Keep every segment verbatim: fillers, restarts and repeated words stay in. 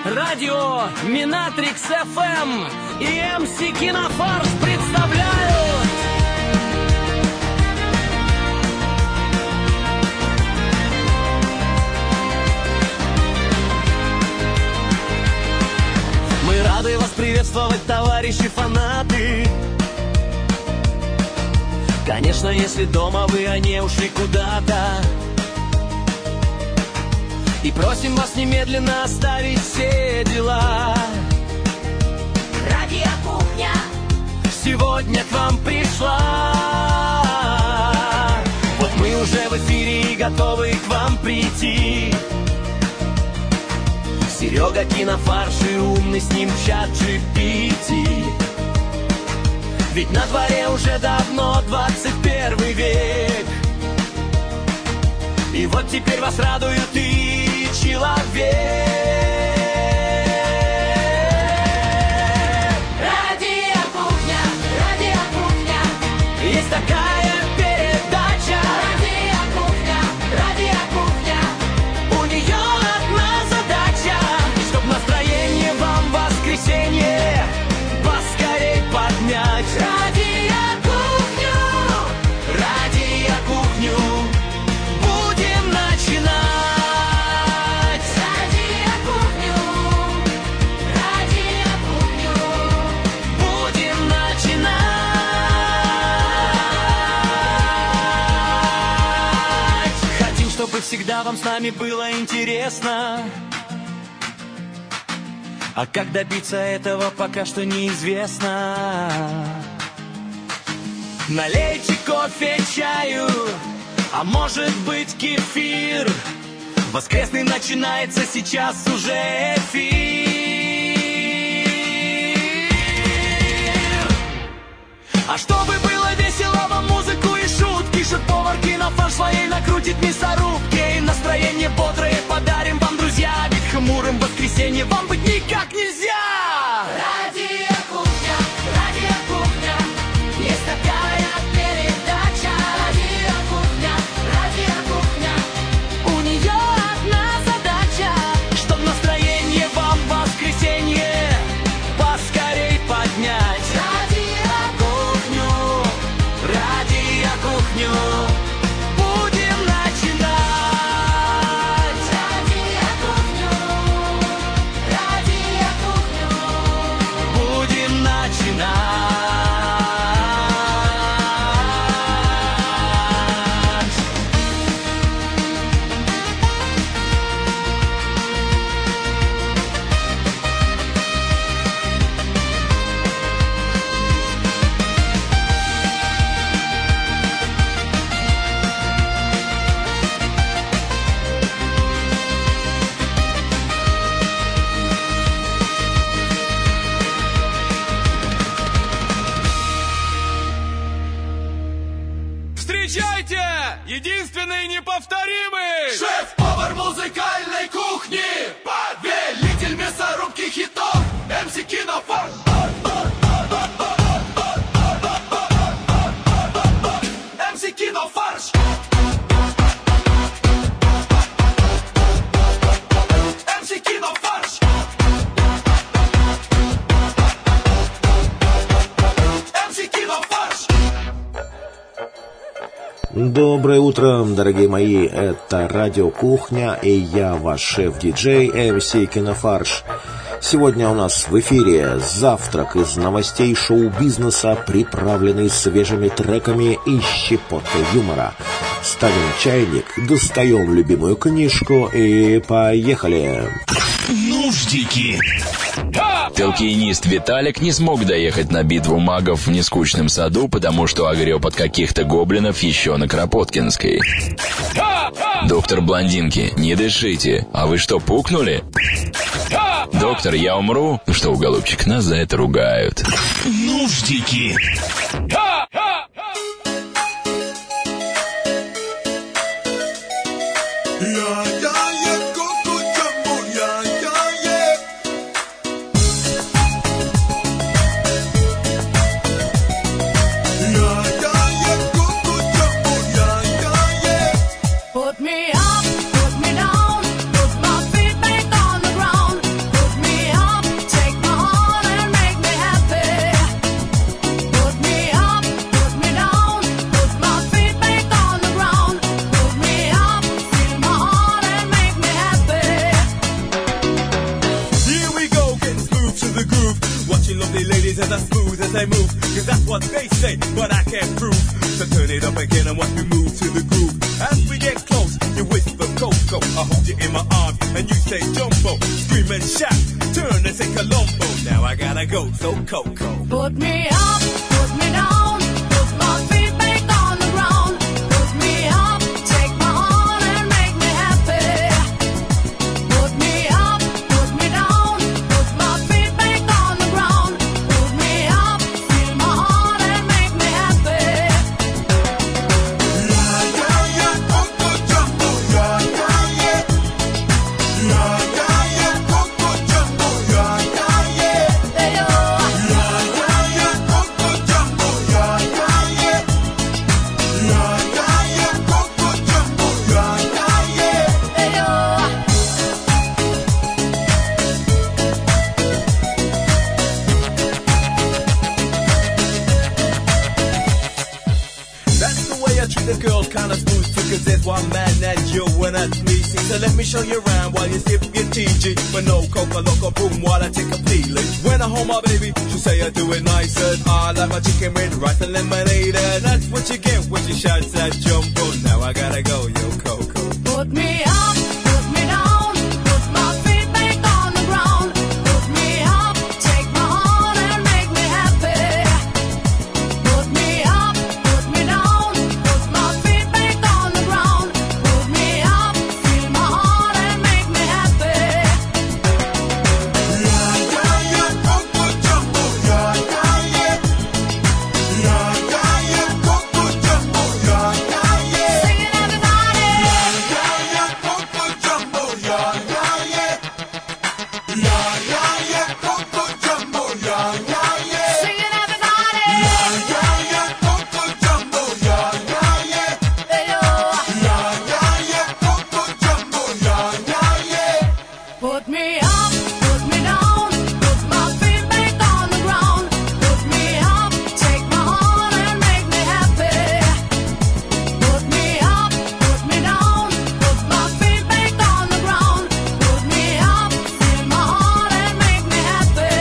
радио Минатрикс эф эм и эм си Кинофарш представляют Мы рады вас приветствовать, товарищи фанаты. Конечно, если дома вы, а не ушли куда-то. И просим вас немедленно оставить все дела. Радиокухня сегодня к вам пришла. Вот мы уже в эфире и готовы к вам прийти. Серега Кинофарш и умный с ним чат джи пи ти. Ведь на дворе уже давно двадцать первый век. И вот теперь вас радует и человек. Радиокухня, радиокухня. Есть такая передача. Радиокухня, радиокухня. У нее одна задача, чтоб настроение вам в воскресенье поскорей поднять. Радиокухню, Радиокухню будем начинать. радиокухню, радиокухню. Будем начинать. Хотим, чтобы всегда вам с нами было интересно. А как добиться этого, пока что неизвестно. Налейте кофе, чаю, а может быть кефир. Воскресный начинается сейчас уже эфир. А чтобы было весело, вам музыку и шутки, шеф-повар Кинофарш своей накрутит мясорубки. И настроение бодрое подарим вам, друзья. Ведь хмурым в воскресенье вам быть никак нельзя. Радиокухня, радиокухня. Есть такая передача. Радиокухня, радиокухня. У нее одна задача, чтоб настроение вам в воскресенье поскорей поднять. Радиокухню, Радиокухню будем начинать. радиокухню, радиокухню. Будем начинать. Встречайте! Единственный неповторимый! Шеф-повар музыкальной кухни, повелитель мясорубки хитов, эм си Кинофарш. эм си Кинофарш. эм си Кинофарш. эм си Кинофарш. Доброе утро, дорогие мои, это Радио Кухня, и я ваш шеф-диджей эм си Кинофарш. Сегодня у нас в эфире завтрак из новостей шоу-бизнеса, приправленный свежими треками и щепоткой юмора. Ставим чайник, достаем любимую книжку и поехали! Нуждики. Толкиенист Виталик не смог доехать на битву магов в нескучном саду, потому что огреб от каких-то гоблинов еще на Кропоткинской. Доктор Блондинки, не дышите. А вы что, пукнули? Доктор, я умру? Ну что, голубчик, нас за это ругают. Нуждики. Put me up, put me down, put my feet back on the ground, put as I move, cause that's what they say, but I can't prove. So turn it up again and watch me move to the groove. As we get close, you whisper Coco, I hold you in my arms and you say Jumbo. Scream and shout, turn and say Colombo. Now I gotta go, so Coco. Put me up, put me down, put my feet back on the ground. Put me up, take my heart and make me happy. Put me up, put me down, put my feet back on the ground. Put me up, feel my heart and make me happy. Yeah, yeah, yeah, Coco Jumbo, yeah, yeah, yeah. Yeah, yeah, yeah, Coco Jumbo, yeah, yeah, yeah. Hey, oh. Yeah, yeah, yeah, Coco Jumbo, yeah, yeah, yeah. Yeah, yeah, yeah, Coco Jumbo, yeah, yeah, yeah. Hey, oh. That's the way I treat the girls, kinda smooth too, cause there's one man that you wanna please. So let me show you around while you sip your T G. But no coca loco boom while I take a feeling. When I hold my baby, she say I do it nice and I like my chicken with rice and lemonade. And that's what you get when you shout that Jumbo. Now I gotta go, yo Coco. Put me up, put me down, put my feet back on the ground. Put me up, take my heart and make me happy. Put me up, put me down, put my feet back on the ground. Put me up, feel my heart and make me happy. Yeah, yeah, yeah, Coco Jumbo, yeah, yeah, yeah. Yeah, yeah, yeah, Coco Jumbo, yeah, yeah, yeah. Sing it, everybody. Yeah, yeah, Coco Jumbo, yeah, yeah, yeah. Yeah, yeah, yeah, Coco Jumbo, yeah, yeah, yeah. Sing it, everybody. Yeah, yeah, yeah, Coco Jumbo, yeah, yeah, yeah. Hey, oh. Yeah, yeah, yeah, Coco Jumbo, yeah, yeah, yeah. Put me up, put me down, put my feet back on the ground. Put me up, take my heart and make me happy. Put me up, put me down, put my feet back on the ground. Put me up, feel my heart and make me happy.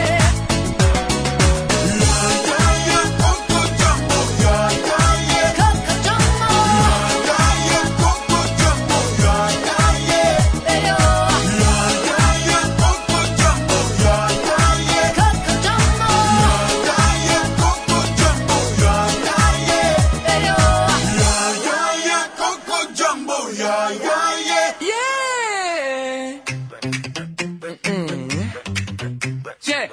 Yeah, yeah, yeah, Coco Jumbo, yeah, yeah, yeah. Coco Jumbo, Yeah, yeah, Coco Jumbo, yeah, yeah, yeah. hey, oh. Yeah, yeah, yeah, Coco Jumbo, yeah, yeah, yeah. Coco Jumbo, Yeah, yeah, Coco Jumbo, yeah, yeah, yeah. hey, oh. Yeah, yeah, yeah, Coco Jumbo, yeah, yeah, yeah. Yeah.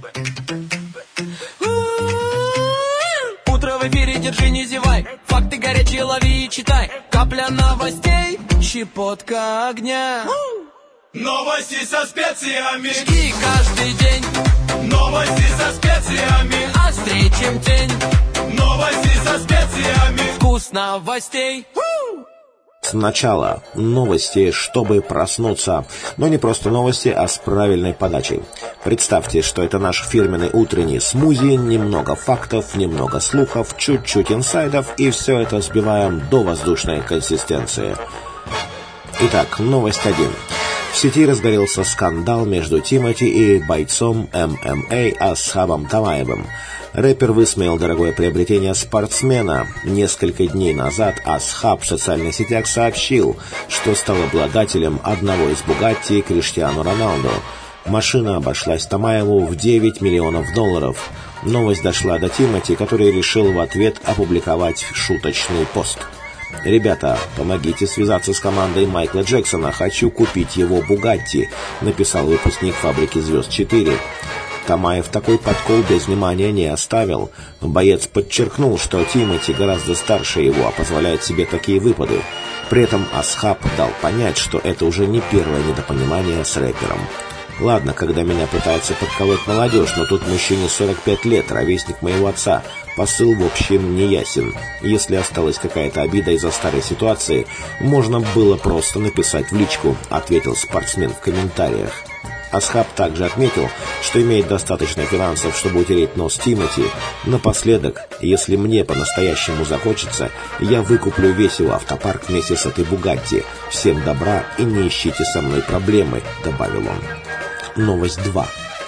Утро в эфире, держи, не зевай. Факты горячие лови и читай. Капля новостей, щепотка огня. Новости со специями, Жги каждый день, новости со специями, острее, чем тень. новости со специями. Вкус новостей. Сначала новости, чтобы проснуться. Но не просто новости, а с правильной подачей. Представьте, что это наш фирменный утренний смузи, немного фактов, немного слухов, чуть-чуть инсайдов, и все это взбиваем до воздушной консистенции. Итак, новость один. В сети разгорелся скандал между Тимати и бойцом эм эм а Асхабом Тамаевым. Рэпер высмеял дорогое приобретение спортсмена. Несколько дней назад Асхаб в социальных сетях сообщил, что стал обладателем одного из Бугатти Криштиану Роналду. Машина обошлась Тамаеву в девять миллионов долларов. Новость дошла до Тимати, который решил в ответ опубликовать шуточный пост. «Ребята, помогите связаться с командой Майкла Джексона. Хочу купить его Бугатти», написал выпускник «Фабрики звезд четыре». Тамаев такой подкол без внимания не оставил. Боец подчеркнул, что Тимати гораздо старше его, а позволяет себе такие выпады. При этом Асхаб дал понять, что это уже не первое недопонимание с рэпером. Ладно, когда меня пытаются подколоть молодежь, но тут мужчине сорок пять лет, ровесник моего отца. Посыл, в общем, не ясен. Если осталась какая-то обида из-за старой ситуации, можно было просто написать в личку, ответил спортсмен в комментариях. Асхаб также отметил, что имеет достаточно финансов, чтобы утереть нос Тимати. Напоследок, если мне по-настоящему захочется, я выкуплю весь его автопарк вместе с этой Бугатти. Всем добра и не ищите со мной проблемы, добавил он. Новость два.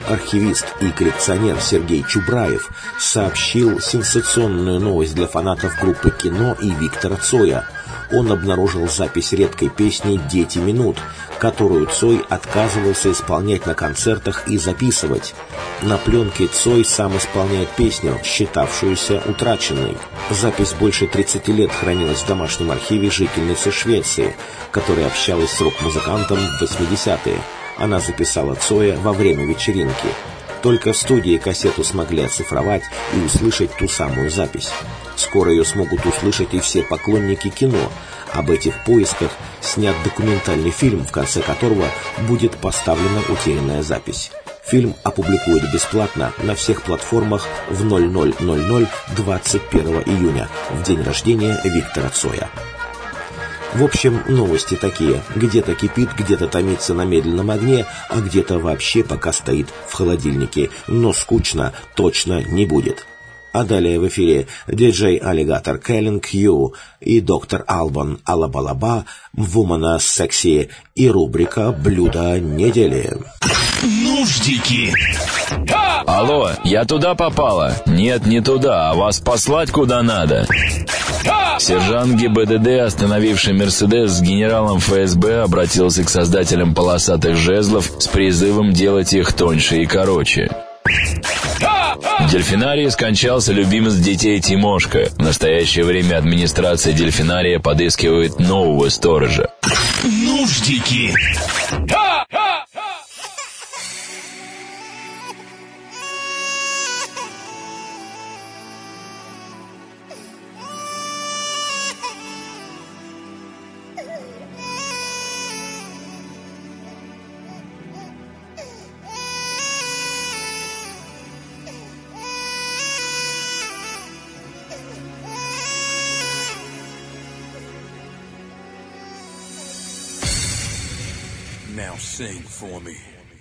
Архивист и коллекционер Сергей Чубраев сообщил сенсационную новость для фанатов группы «Кино» и Виктора Цоя. Он обнаружил запись редкой песни «Дети минут», которую Цой отказывался исполнять на концертах и записывать. На пленке Цой сам исполняет песню, считавшуюся утраченной. Запись больше тридцати лет хранилась в домашнем архиве жительницы Швеции, которая общалась с рок-музыкантом в восьмидесятые. Она записала Цоя во время вечеринки. Только в студии кассету смогли оцифровать и услышать ту самую запись. Скоро ее смогут услышать и все поклонники кино. Об этих поисках снят документальный фильм, в конце которого будет поставлена утерянная запись. Фильм опубликуют бесплатно на всех платформах в ноль ноль ноль ноль двадцать первого июня, в день рождения Виктора Цоя. В общем, новости такие. Где-то кипит, где-то томится на медленном огне, а где-то вообще пока стоит в холодильнике. Но скучно точно не будет. А далее в эфире диджей Alligator Killing You и доктор Албан Алабалаба, Вумана Секси и рубрика «Блюдо недели». Нуждики. Алло, я туда попала? Нет, не туда, а вас послать куда надо. Сержант ГИБДД, остановивший «Мерседес» с генералом эф эс бэ, обратился к создателям полосатых жезлов с призывом делать их тоньше и короче. В дельфинарии скончался любимец детей Тимошка. В настоящее время администрация дельфинария подыскивает нового сторожа. Нуждики. Now sing for me.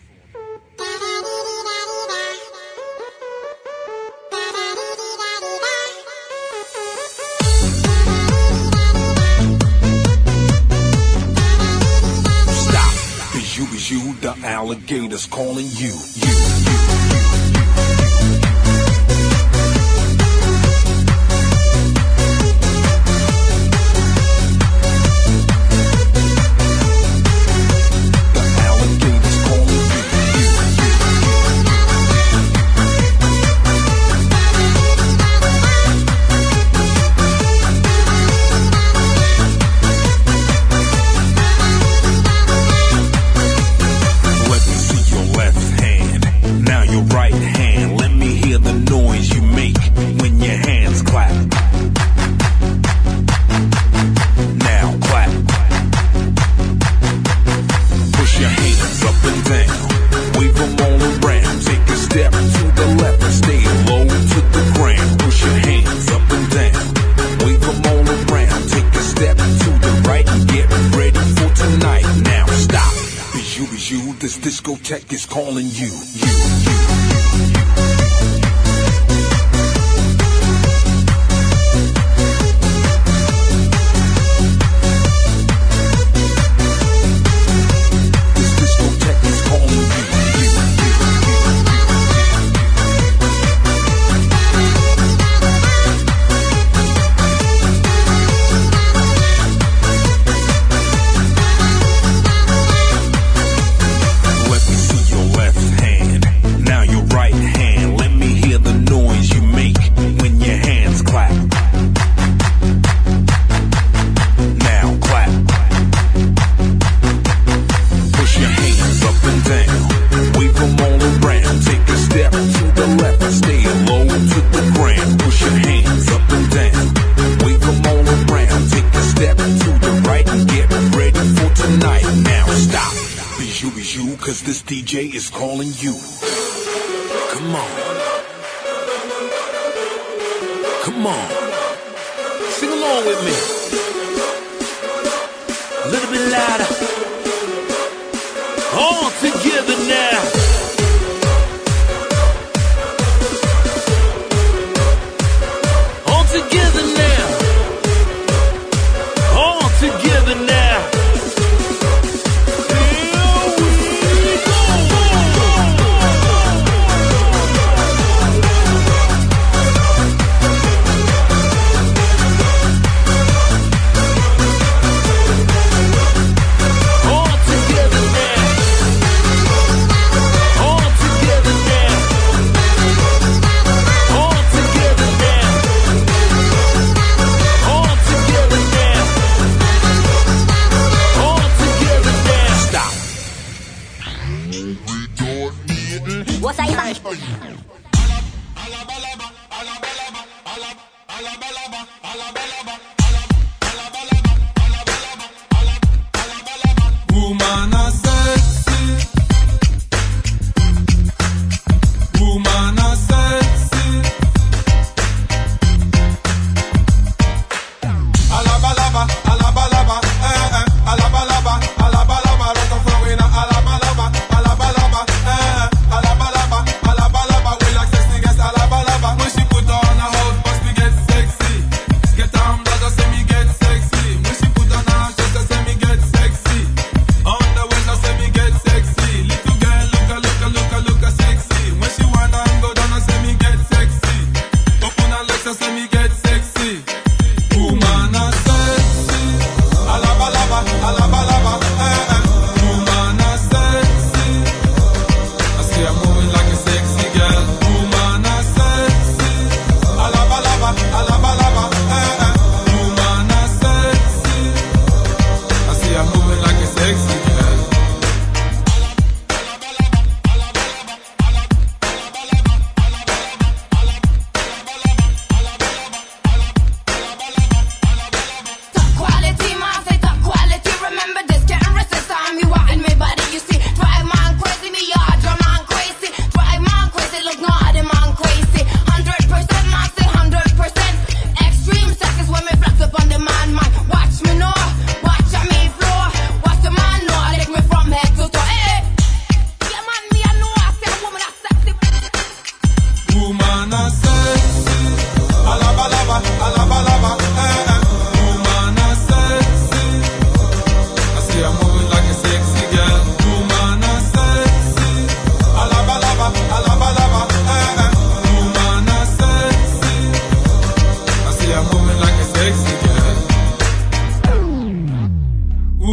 Stop. Is you, is you, the alligators calling you. You, you. This discotheque is calling you. You, you. D J is calling you. Come on. Come on. Sing along with me. A little bit louder. All together now. All together now. All together now.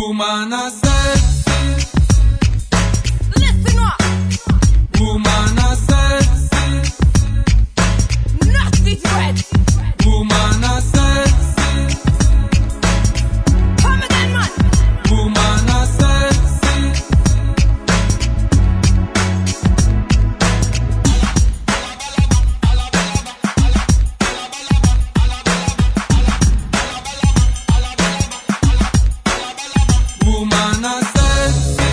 Woman, I sexy. Listen up. Woman, I sexy. Nasty threat. Woman, I sexy. Come again, man. Woman, I sexy. Woman, I sexy.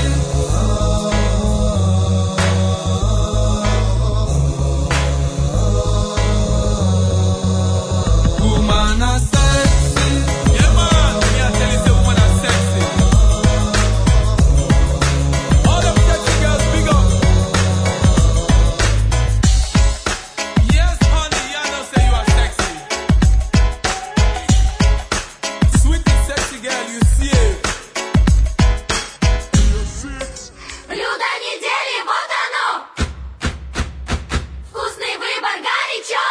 Woman, I sexy. Yeah, man. Me, I tell you, say woman, I sexy. All them sexy girls, big up. Yes, honey, I know say you are sexy. Sweet and sexy girl, you see it. Блюдо недели, вот оно. Вкусный выбор, горячо.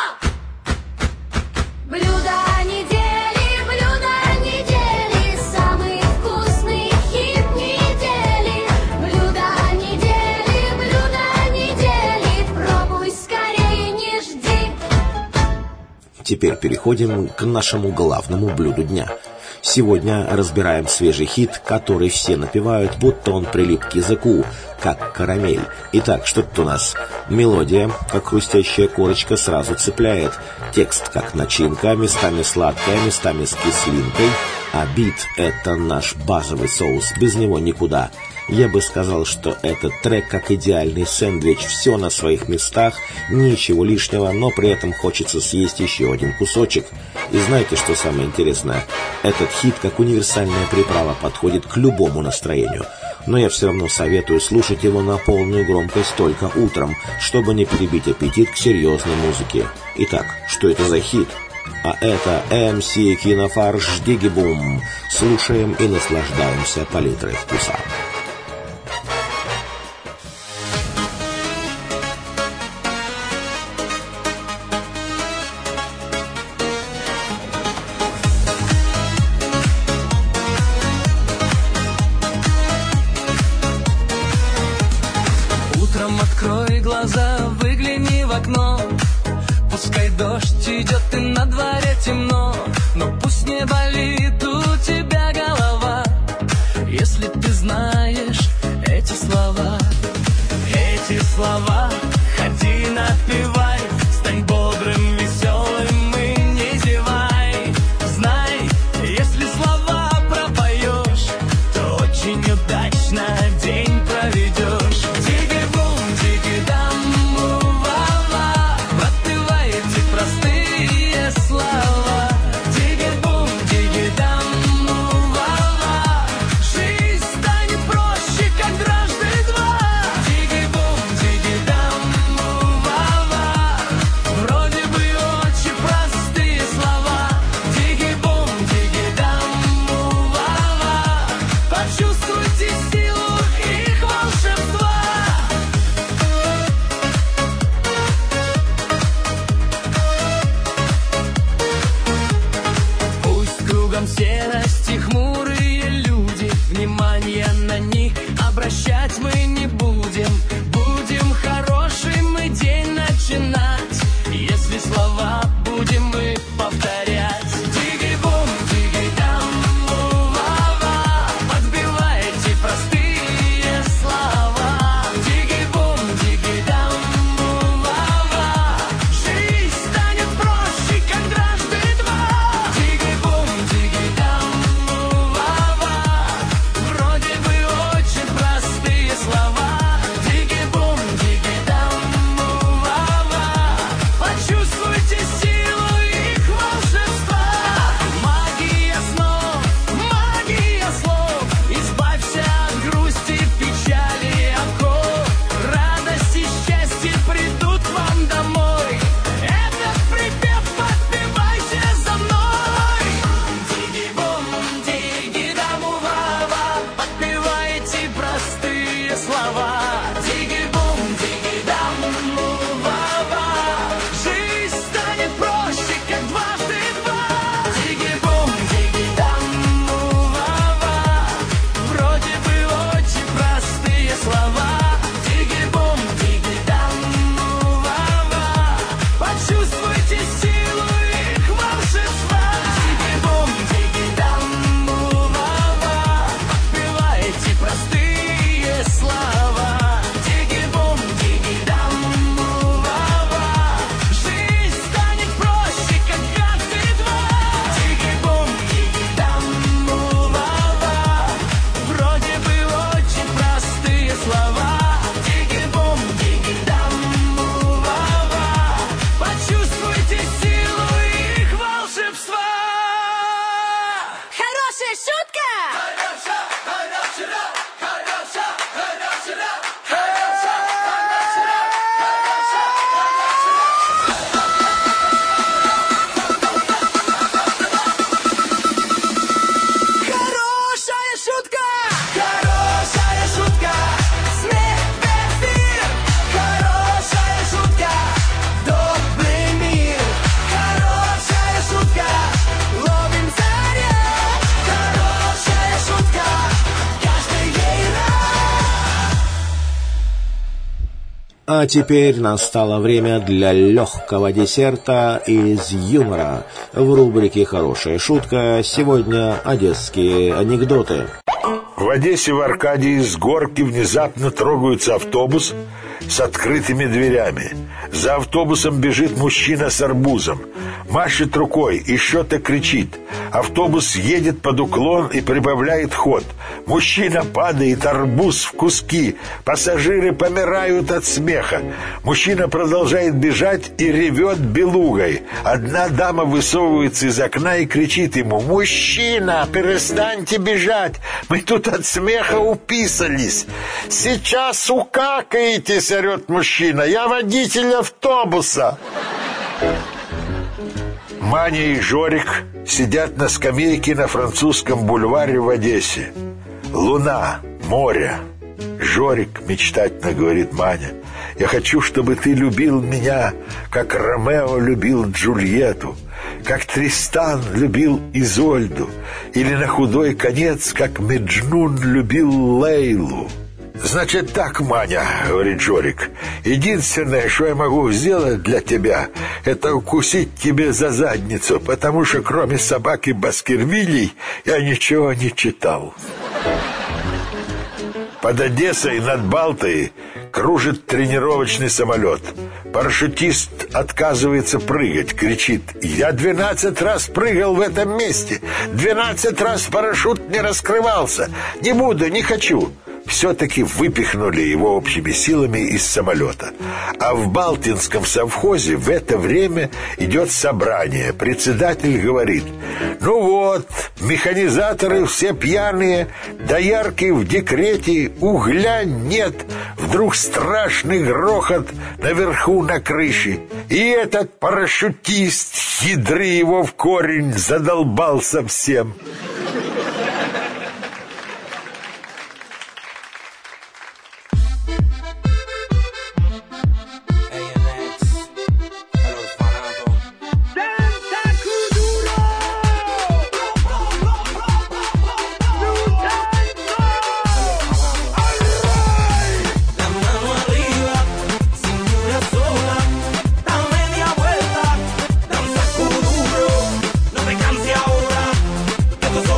Блюдо недели, блюдо недели, самый вкусный хит недели. Блюдо недели, блюдо недели, пробуй скорее, не жди. Теперь переходим к нашему главному блюду дня. Сегодня разбираем свежий хит, который все напевают, будто он прилип к языку, как карамель. Итак, что тут у нас? Мелодия, как хрустящая корочка, сразу цепляет. Текст, как начинка, местами сладкая, местами с кислинкой. А бит — это наш базовый соус, без него никуда. Я бы сказал, что этот трек как идеальный сэндвич, все на своих местах, ничего лишнего, но при этом хочется съесть еще один кусочек. И знаете, что самое интересное? Этот хит как универсальная приправа подходит к любому настроению. Но я все равно советую слушать его на полную громкость только утром, чтобы не перебить аппетит к серьезной музыке. Итак, что это за хит? А это эм си Кинофарш «Дигги-бум». Слушаем и наслаждаемся палитрой вкуса. Утром открой глаза, выгляни в окно. Пускай дождь идет и на дворе темно, но пусть не болит у тебя голова, если ты знаешь эти слова. Эти слова ходи, напевай, стань бодрым, веселым и не зевай. Знай, если слова пропоешь, то очень удачно день проведешь. Дигги-бум, дигги-дам, ува-ва, подпевай эти простые слова. Дигги-бум, дигги-дам, ува-ва, жизнь станет проще, как дважды два. Дигги-бум, дигги-дам, ува-ва, вроде бы очень простые слова. Дигги-бум, дигги-дам, ува-ва, почувствуйте силу их волшебства. Пусть кругом серости хмурые люди, внимание на них обращать мы не будем. Будем хороший мы день начинать, если слова будем мы повторять. Дигги-бум, дигги-дам, ува-ва, подбивайте простые слова. Дигги-бум, дигги-дам, ува-ва, жизнь станет проще, как дважды два. Дигги-бум, дигги-дам, ува-ва, вроде бы очень простые слова. шутка! Хорошая шутка! Хорошая шутка! Смех в эфир! Хорошая шутка! Добрый мир! Хорошая шутка! Ловим заряд! Хорошая шутка! Каждый ей рад! А теперь настало время для легкого десерта из юмора. В рубрике «Хорошая шутка» сегодня одесские анекдоты. В Одессе в Аркадии с горки внезапно трогается автобус с открытыми дверями. За автобусом бежит мужчина с арбузом. Машет рукой и что-то кричит. Автобус едет под уклон и прибавляет ход. Мужчина падает, арбуз в куски. Пассажиры помирают от смеха. Мужчина продолжает бежать и ревет белугой. Одна дама высовывается из окна и кричит ему: «Мужчина, перестаньте бежать! Мы тут от смеха уписались!» «Сейчас укакаетесь!» — орет мужчина. «Я водитель автобуса!» Маня и Жорик сидят на скамейке на Французском бульваре в Одессе. Луна, море. Жорик мечтательно говорит Маня: «Я хочу, чтобы ты любил меня, как Ромео любил Джульетту, как Тристан любил Изольду, или на худой конец, как Меджнун любил Лейлу». «Значит так, Маня, — говорит Жорик, — единственное, что я могу сделать для тебя, это укусить тебе за задницу, потому что кроме собаки Баскервилей я ничего не читал». Под Одессой над Балтой кружит тренировочный самолет. Парашютист отказывается прыгать, кричит: «Я двенадцать раз прыгал в этом месте, двенадцать раз парашют не раскрывался, не буду, не хочу». Все-таки выпихнули его общими силами из самолета. А в Балтинском совхозе в это время идет собрание. Председатель говорит: «Ну вот, механизаторы все пьяные, доярки в декрете, угля нет». Вдруг страшный грохот наверху на крыше. И этот парашютист, ядри его в корень, задолбал совсем. No te canses ahora, que estos son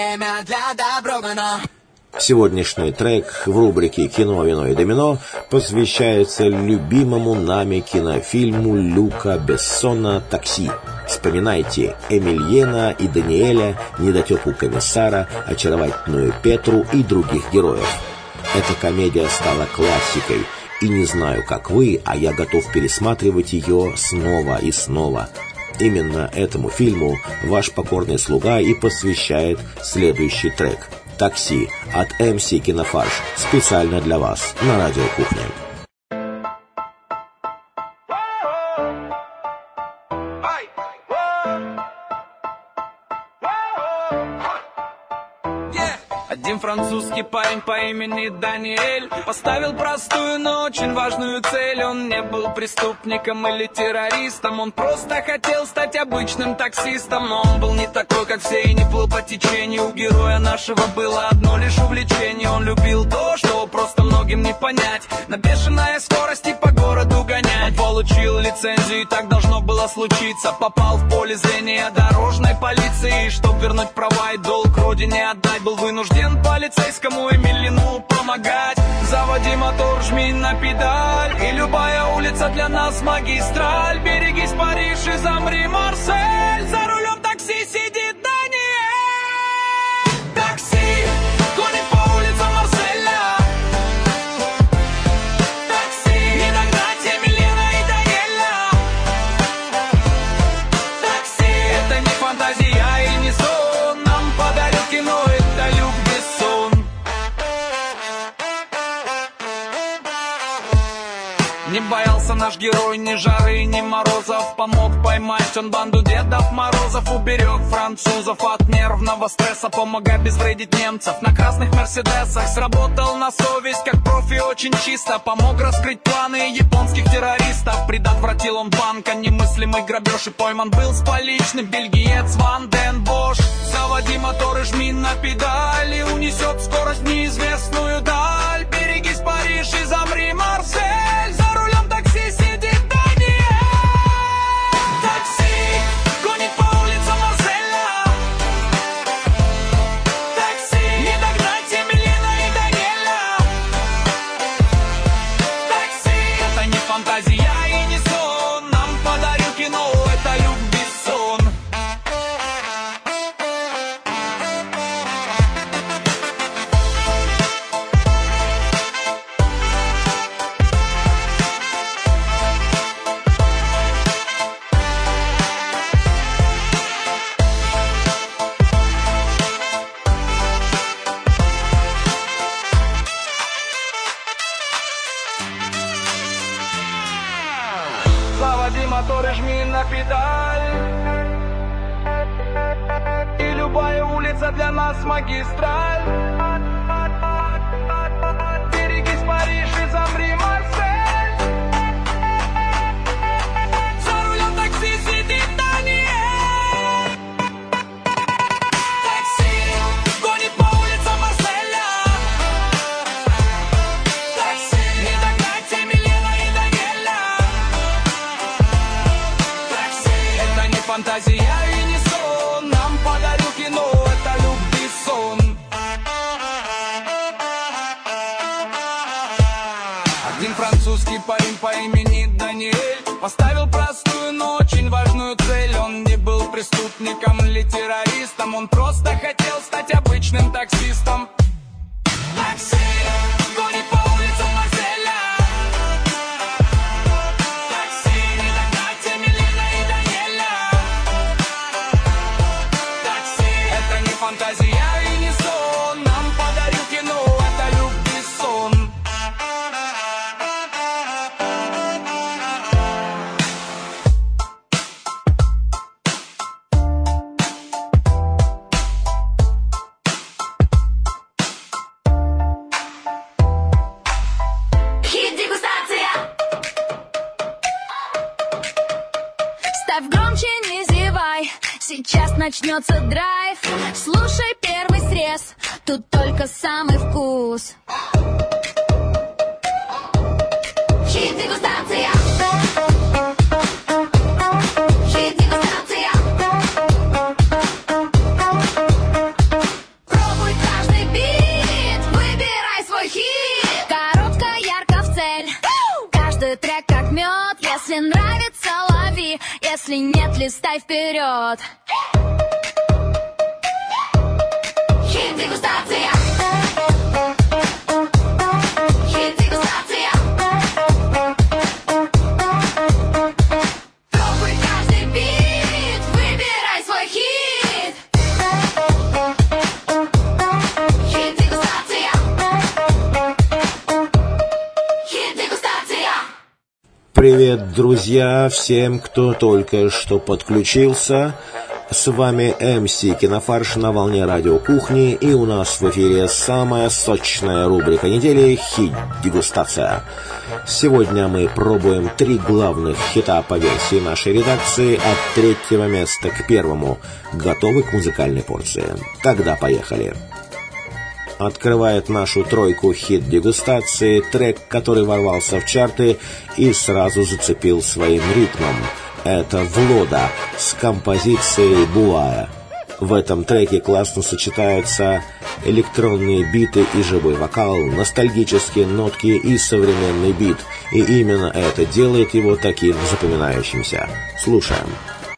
время для доброго. Сегодняшний трек в рубрике «Кино, вино и домино» посвящается любимому нами кинофильму Люка Бессона «Такси». Вспоминайте Эмильена и Даниэля, недотепу комиссара, очаровательную Петру и других героев. Эта комедия стала классикой, и не знаю, как вы, а я готов пересматривать ее снова и снова. Именно этому фильму ваш покорный слуга и посвящает следующий трек «Такси» от эм си Кинофарш специально для вас на Радио Кухня. Один французский парень по имени Даниэль поставил простую, но очень важную цель. Он не был преступником или террористом, он просто хотел стать обычным таксистом. Но он был не такой, как все, и не плыл по течению. У героя нашего было одно лишь увлечение. Он любил то, что просто многим не понять. На бешеной скорости по городу гонять. Он получил лицензию, и так должно было случиться. Попал в поле зрения дорожной полиции. И чтоб вернуть права и долг родине отдать, был вынужден полицейскому Эмилину помогать. Заводи мотор, жми на педаль, и любая улица для нас магистраль. Берегись, Париж, и замри, Марсель. За рулем такси сидит Даниэль. Такси гонит по улицам Марселя. Такси не догнать Эмилена и Даниэля. Такси это не фантазия и не сон. Нам подарил кино это Люк Бессон. Не боялся наш герой ни жары, ни морозов. Помог поймать он банду Дедов Морозов. Уберег французов от нервного стресса, помогая обезвредить немцев на красных мерседесах. Сработал на совесть, как профи, очень чисто. Помог раскрыть планы японских террористов. Предотвратил он банка, немыслимый грабеж. И пойман был с поличным бельгиец Ван Ден Бош. Заводи мотор и жми на педали, унесет скорость в неизвестную даль. Берегись, Париж, и замри, Марсель. За рулем такси сидит Даниэль. Такси гонит по улицам Марселя. Такси не догнать Эмилена и Даниэля. Такси это не фантазия и не сон. Нам подарил кино это Люк Бессон. Заводи мотор и жми на педаль, и любая улица для нас магистраль. Берегись, Париж, и замри, Марсель. За рулем такси сидит Даниэль. Такси гонит по улицам Марселя. Такси не догнать Эмилена и Даниэля. Такси это не фантазия и не сон. Нам подарил кино это Люк Бессон. Один французский парень по имени Даниэль поставил простую, но очень важную цель. Он не был преступником или террористом, он просто хотел стать обычным таксистом. Такси гонит по улицам Марселя. Такси не догнать Эмилена и Даниэля. Такси это не фантазия и не сон. Нам подарил кино это Люк Бессон. Ставь громче, не зевай, сейчас начнется драйв. Слушай первый срез, тут только самый вкус. Хит-дегустация. Хит-дегустация. давай вперед. Хит-дегустация. Хит-дегустация. Пробуй каждый бит, выбирай свой хит. Хит-дегустация. Хит-дегустация. Привет, друзья, всем, кто только что подключился. С вами эм си Кинофарш на волне радио Кухни, и у нас в эфире самая сочная рубрика недели «Хит-дегустация». Сегодня мы пробуем три главных хита по версии нашей редакции от третьего места к первому. Готовы к музыкальной порции? Тогда поехали. Открывает нашу тройку хит-дегустации трек, который ворвался в чарты и сразу зацепил своим ритмом. Это Влода с композицией «Буває». В этом треке классно сочетаются электронные биты и живой вокал, ностальгические нотки и современный бит. И именно это делает его таким запоминающимся. Слушаем.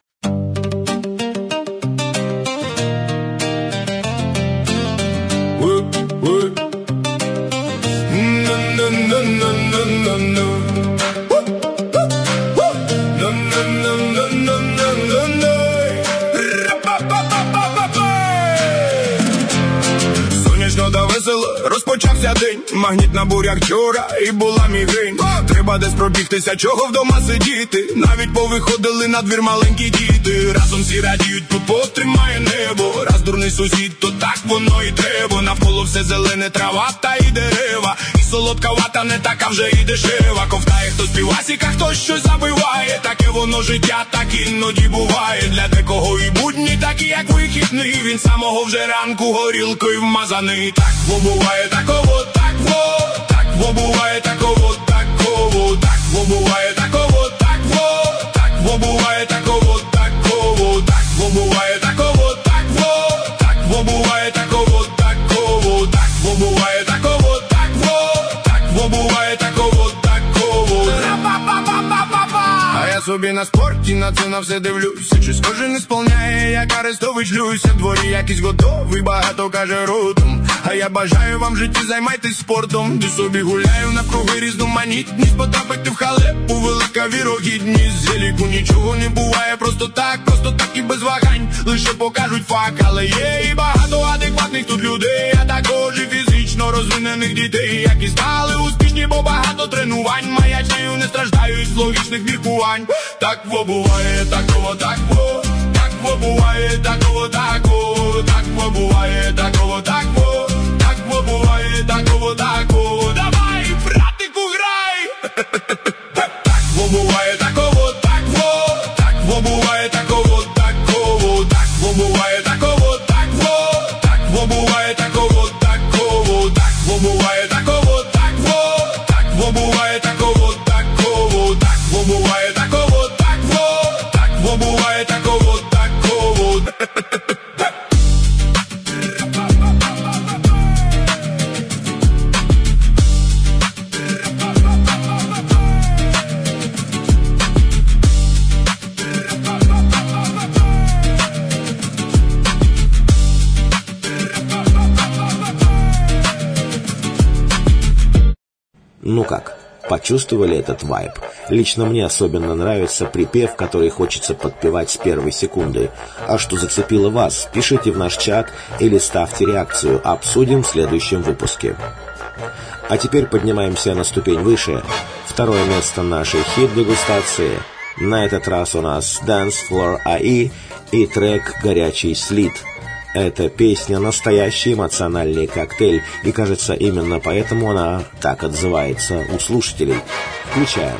Розпочався день, магніт на бурях вчора і була мігрень. Треба десь пробігтися, чого вдома сидіти. Навіть повиходили на двір маленькі діти. Разом всі радіють, тут потримає небо. Раз дурний сусід, то так воно і треба. Навколо все зелене, трава та і дерева. І солодка вата не така вже і дешева. Ковтає хтось півасіка, хтось щось забиває. Таке воно життя, так іноді буває. Для декого і будні, такі як вихідний. Він самого вже ранку горілкою вмазаний. Так во буває такого, так во, так во буває такого, такого, так во буває такого, так во, так во буває такого, такого, так во буває такого, так во, так во буває такого, такого, так во буває такого, так во, так во буває такого, такого. А я собі на спорті, на це на все дивлюся. Чи схоже не сповняє, як Арестович Люся. В дворі якийсь готовий, багато каже ротом. А я бажаю вам в житті, займайтесь спортом. Де собі гуляю навкруги різноманітність. Потрапити в халепу, велика вірогідність. З еліку нічого не буває просто так, просто так і без вагань. Лише покажуть факт, але є і багато адекватних тут людей. А також і фізично розвинених дітей, які стали успішні, бо багато тренувань. Маячнею не страждають з логічних міркувань. Так во буває такого, так во, так во буває такого, такого, так во буває такого, так во, так во буває такого, такого. Давай, братику, грай! Так во буває такого, так во, так во буває такого, такого, так во буває такого, так во, так во буває такого, такого, так во буває такого, так во, так во буває такого, такого, так во буває такого, так во, так во буває такого, такого. Ну как, почувствовали этот вайб? Лично мне особенно нравится припев, который хочется подпевать с первой секунды. А что зацепило вас? Пишите в наш чат или ставьте реакцию. Обсудим в следующем выпуске. А теперь поднимаемся на ступень выше. Второе место нашей хит-дегустации. На этот раз у нас Dance Floor эй и и трек «Горячий слит». Эта песня — настоящий эмоциональный коктейль, и, кажется, именно поэтому она так отзывается у слушателей. Включаем.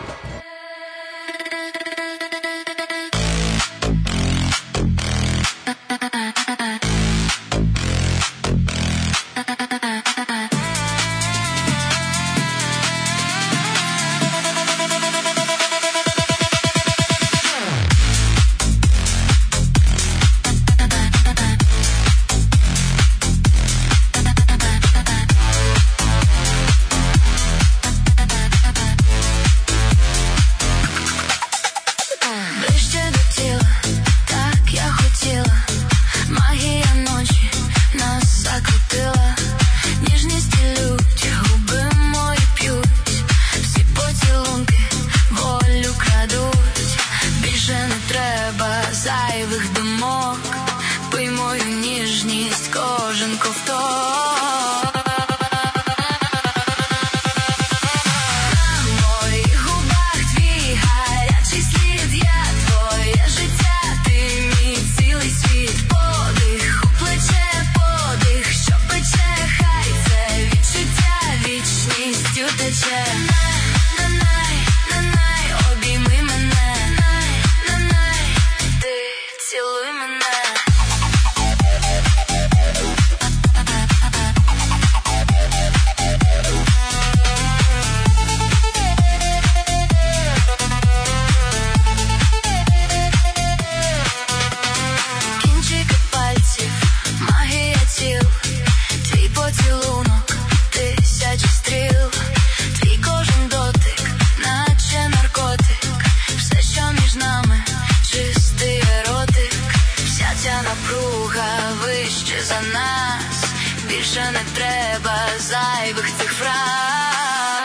ця напруга вище за нас. Більше не треба зайвих цих фраз.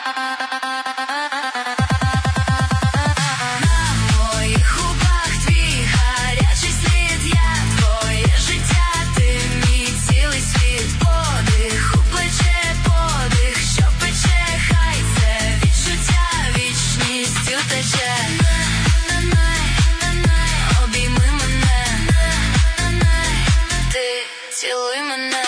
На моїх губах твій гарячий слід, я твоє життя, ти мій цілий світ. Подих у плече, подих, що пече, хай це відчуття вічністю тече. Обійми мене, ти цілуй мене.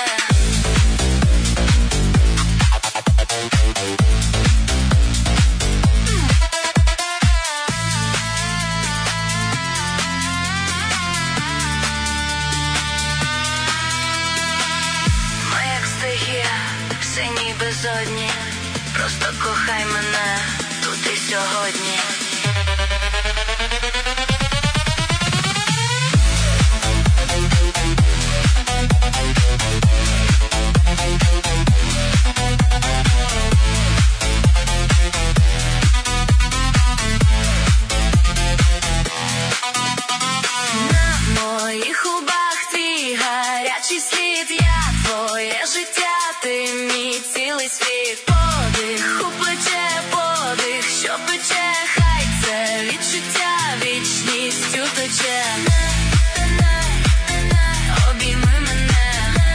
Синій безодні, просто кохай мене тут і сьогодні. На моїх губах твій гарячий слід, я твоє життя, ти мій цілий світ. Подих у плече, подих, що пече, хай це відчуття вічністю тече. Обійми мене,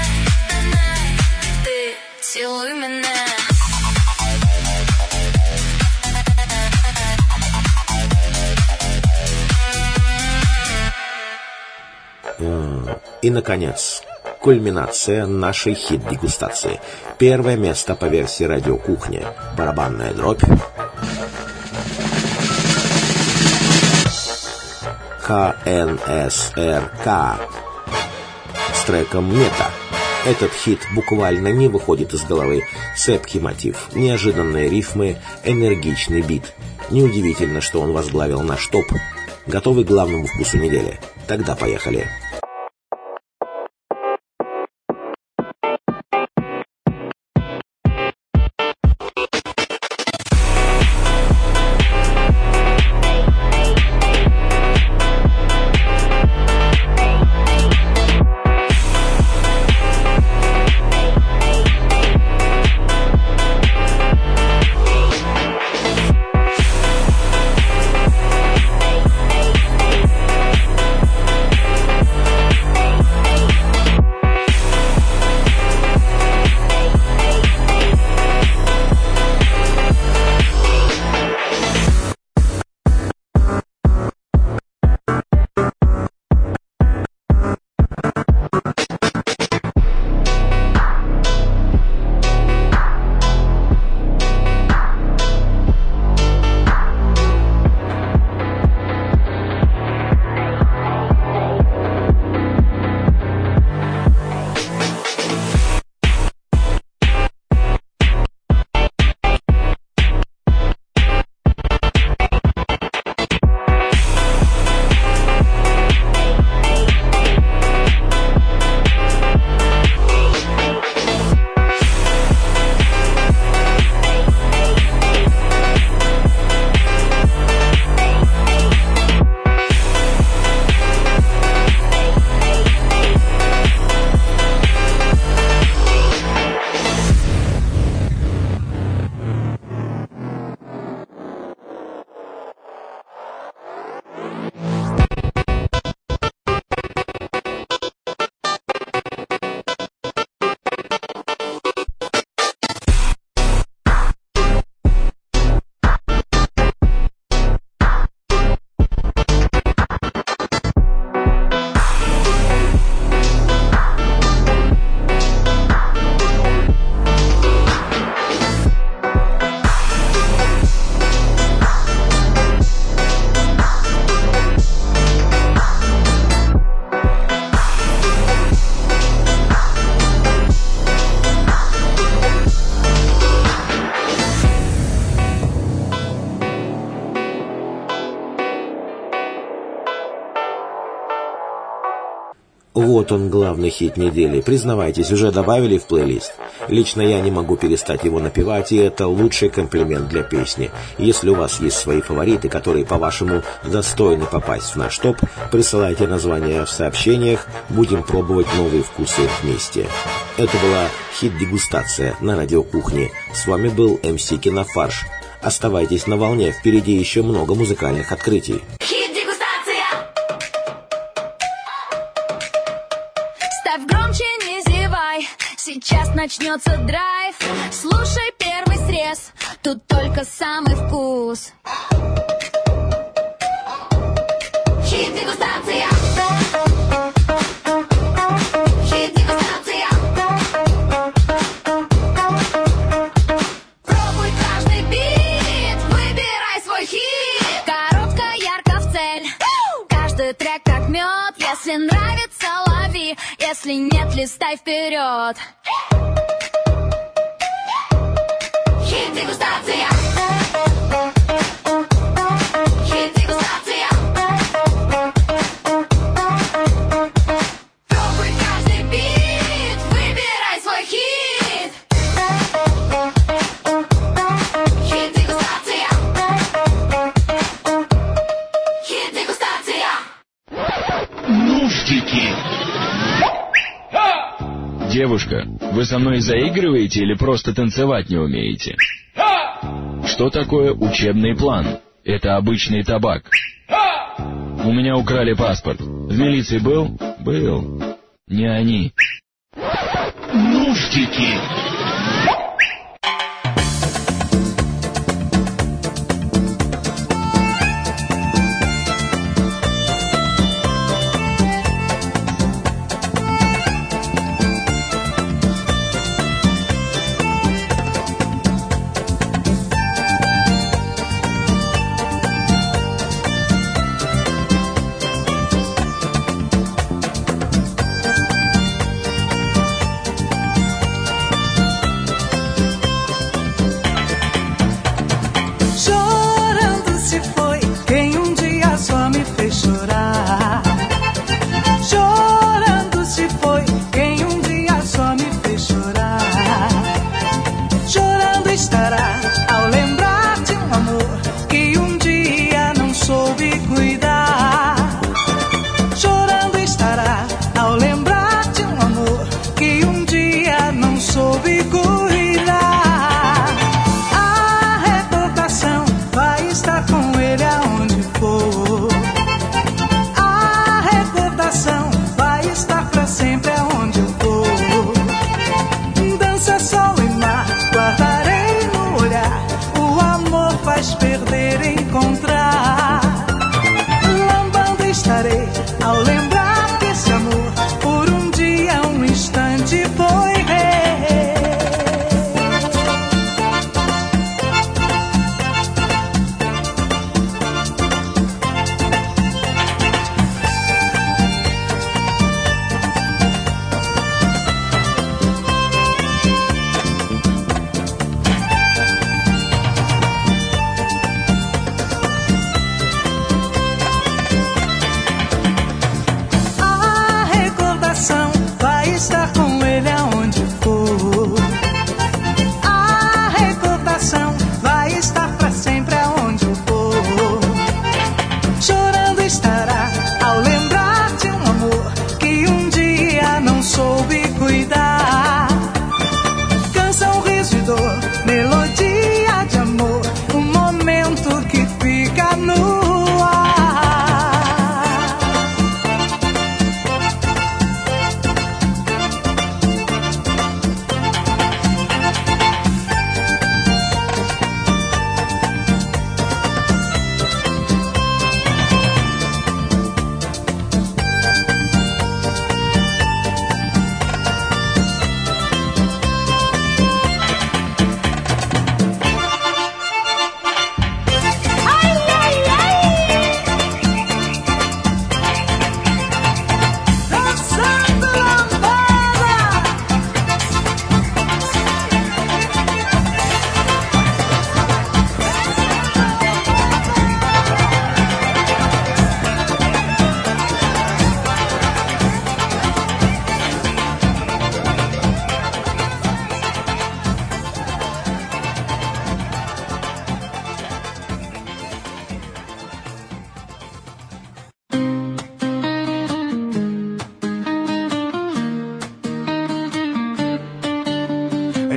ти цілуй мене. И, наконец, кульминация нашей хит-дегустации. Первое место по версии радиокухни. Барабанная дробь. ха эн эс эр ка с треком «Мета». Этот хит буквально не выходит из головы. Цепкий мотив, неожиданные рифмы, энергичный бит. Неудивительно, что он возглавил наш топ. Готовы к главному вкусу недели? Тогда поехали. Вот он, главный хит недели. Признавайтесь, уже добавили в плейлист? Лично я не могу перестать его напевать, и это лучший комплимент для песни. Если у вас есть свои фавориты, которые, по-вашему, достойны попасть в наш топ, присылайте названия в сообщениях, будем пробовать новые вкусы вместе. Это была хит-дегустация на Радио Кухни. С вами был эм си Кинофарш. Оставайтесь на волне, впереди еще много музыкальных открытий. Сейчас начнется драйв. Слушай первый срез, тут только самый вкус. Хит-дегустация. Хит-дегустация. Пробуй каждый бит, выбирай свой хит. Коротко, ярко в цель. Каждый трек как мед. Если нравится, лови. Если нет, листай вперед. Хит-дегустация. Хит-дегустация. Пробуй каждый бит, выбирай свой хит. Хит-дегустация. Хит-дегустация. Нуждики. Девушка, вы со мной заигрываете или просто танцевать не умеете? Что такое учебный план? Это обычный табак. У меня украли паспорт. В милиции был? Был. Не они. Нуждики.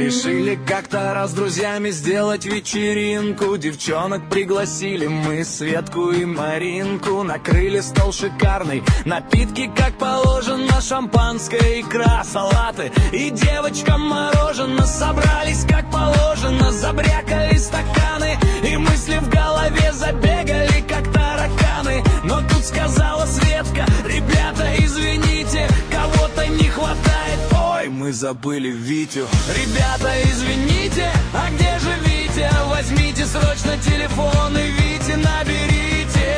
Решили как-то раз с друзьями сделать вечеринку. Девчонок пригласили мы, Светку и Маринку. Накрыли стол шикарный, напитки как положено, шампанское, икра, салаты и девочкам мороженое. Собрались как положено, забрякали стаканы, и мысли в голове забегали как тараканы. Но тут сказала Светка: ребята, извините, кого-то не хватает. Ой, мы забыли Витю. Ребята, извините, а где же Витя? Возьмите срочно телефон и Вите наберите.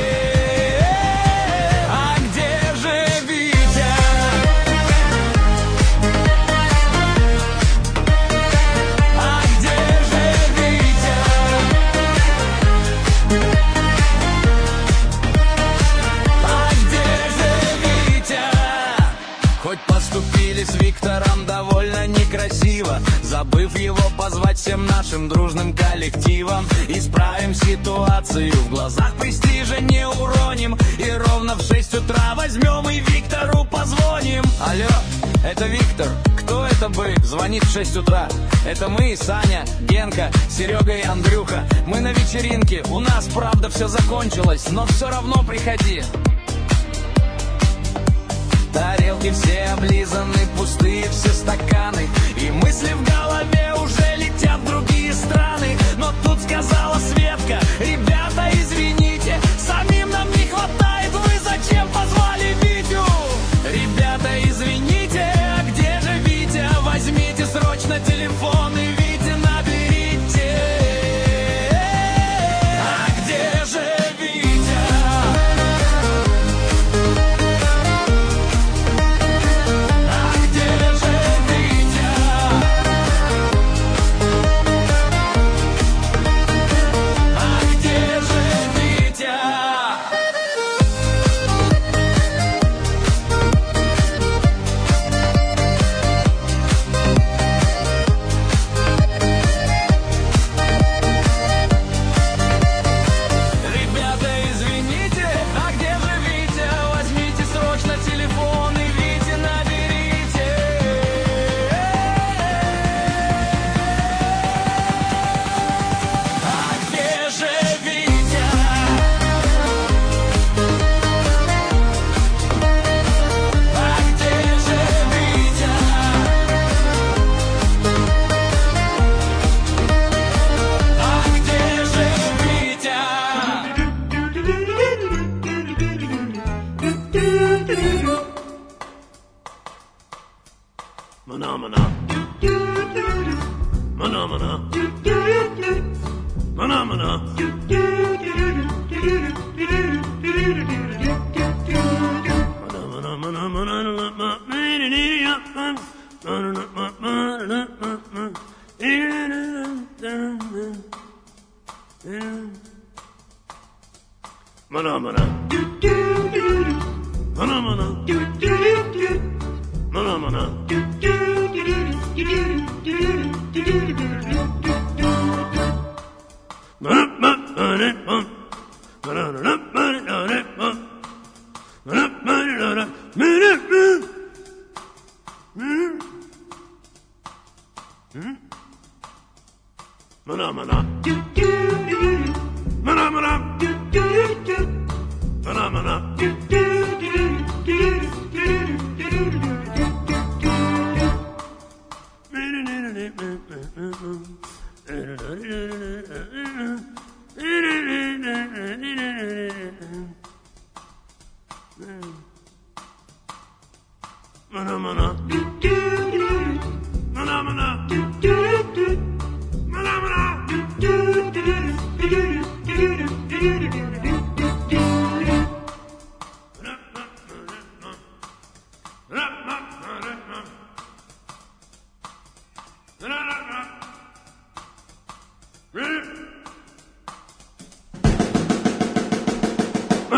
А где же Витя? А где же Витя? А где же Витя? Хоть поступили с Виктором довольно некрасиво, забыв его позвать всем нашим дружным коллективом. Исправим ситуацию, в глазах престижа не уроним, и ровно в шесть утра возьмем и Виктору позвоним. Алло, это Виктор. Кто это бы звонит в шесть утра? Это мы, Саня, Генка, Серега и Андрюха. Мы на вечеринке, у нас правда все закончилось, но все равно приходи. Тарелки все облизаны, пустые все стаканы, и мысли в голове уже летят в другие страны. Но тут сказала Светка: ребята, извините, самим нам не хватает, вы зачем позвали Витю? Ребята, извините, а где же Витя? Возьмите срочно телефон и Вите наберите. А где же Витя?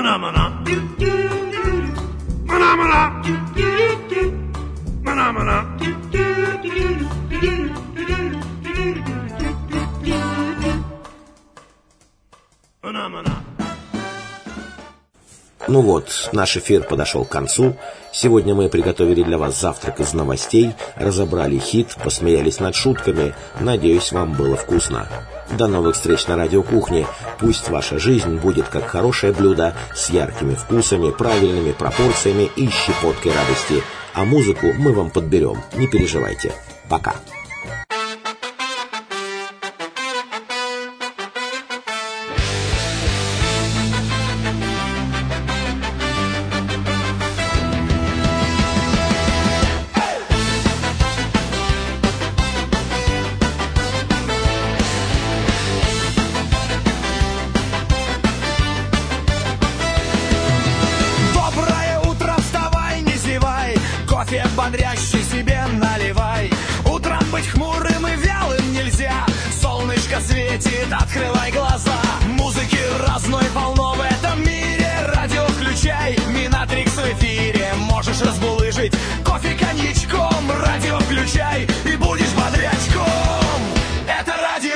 Mana mana Ну вот, наш эфир подошел к концу. Сегодня мы приготовили для вас завтрак из новостей, разобрали хит, посмеялись над шутками. Надеюсь, вам было вкусно. До новых встреч на Радио Кухне. Пусть ваша жизнь будет как хорошее блюдо с яркими вкусами, правильными пропорциями и щепоткой радости. А музыку мы вам подберем, не переживайте. Пока. Бодрящий себе наливай. Утром быть хмурым и вялым нельзя. Солнышко светит, открывай глаза. Музыки разной полно в этом мире. Радио включай, Минатрикс в эфире. Можешь разбулыжить кофе коньячком. Радио включай и будешь бодрячком. Это радио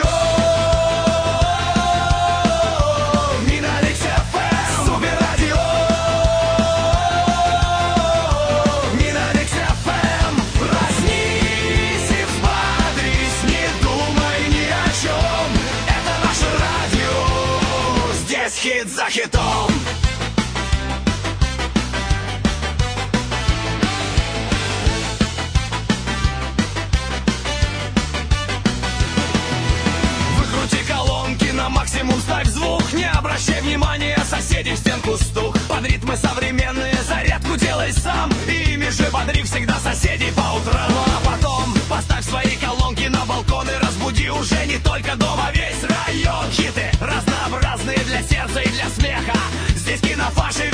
хит за хитом. Выкрути колонки на максимум, ставь звук. Не обращай внимания, соседи в стенку стук. Под ритмы современные зарядку делай сам. И ими же бодри всегда соседей по утрам. Ну а потом поставь свои колонки на балкон и разбуди уже не только дом, а весь район. Хиты разнообразные для сердца и для смеха. Здесь Кинофаш и